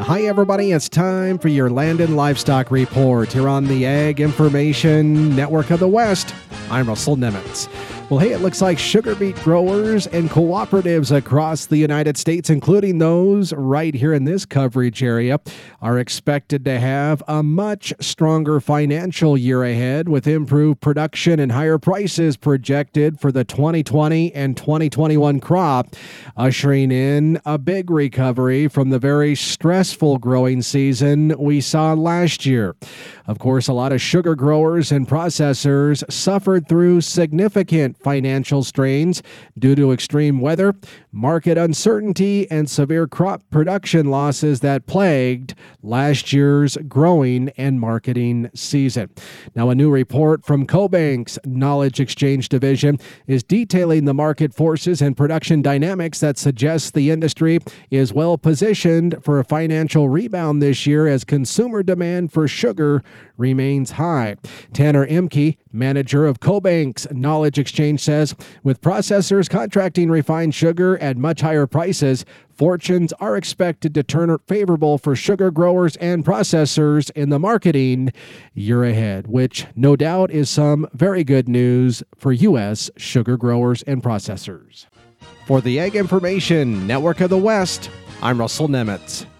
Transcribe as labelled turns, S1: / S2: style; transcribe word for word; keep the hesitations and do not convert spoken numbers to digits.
S1: Hi, everybody. It's time for your Land and Livestock Report here on the Ag Information Network of the West. I'm Russell Nemitz. Well, hey, it looks like sugar beet growers and cooperatives across the United States, including those right here in this coverage area, are expected to have a much stronger financial year ahead with improved production and higher prices projected for the twenty twenty and twenty twenty-one crop, ushering in a big recovery from the very stressful growing season we saw last year. Of course, a lot of sugar growers and processors suffered through significant financial strains due to extreme weather, market uncertainty, and severe crop production losses that plagued last year's growing and marketing season. Now, a new report from CoBank's Knowledge Exchange Division is detailing the market forces and production dynamics that suggest the industry is well positioned for a financial rebound this year as consumer demand for sugar remains high. Tanner Imke, manager of CoBank's Knowledge Exchange, says with processors contracting refined sugar at much higher prices, fortunes are expected to turn favorable for sugar growers and processors in the marketing year ahead, which no doubt is some very good news for U S sugar growers and processors. For the Ag Information Network of the West, I'm Russell Nemitz.